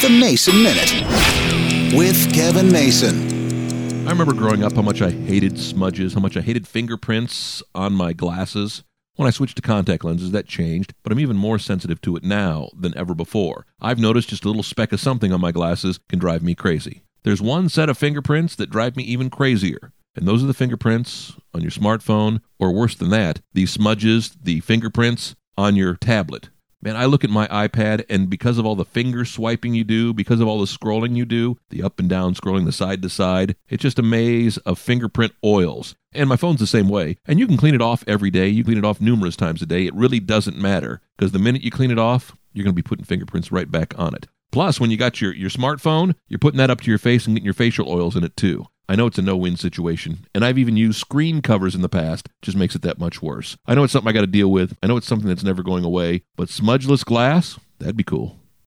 The Mason Minute with Kevin Mason. I remember growing up how much I hated smudges, how much I hated fingerprints on my glasses. When I switched to contact lenses, that changed, but I'm even more sensitive to it now than ever before. I've noticed just a little speck of something on my glasses can drive me crazy. There's one set of fingerprints that drive me even crazier, and those are the fingerprints on your smartphone, or worse than that, the smudges, the fingerprints on your tablet. Man, I look at my iPad, and because of all the finger swiping you do, because of all the scrolling you do, the up and down scrolling, the side to side, it's just a maze of fingerprint oils. And my phone's the same way. And you can clean it off every day. You clean it off numerous times a day. It really doesn't matter, because the minute you clean it off, you're going to be putting fingerprints right back on it. Plus, when you got your smartphone, you're putting that up to your face and getting your facial oils in it too. I know it's a no-win situation, and I've even used screen covers in the past, just makes it that much worse. I know it's something I got to deal with. I know it's something that's never going away, but smudgeless glass, that'd be cool.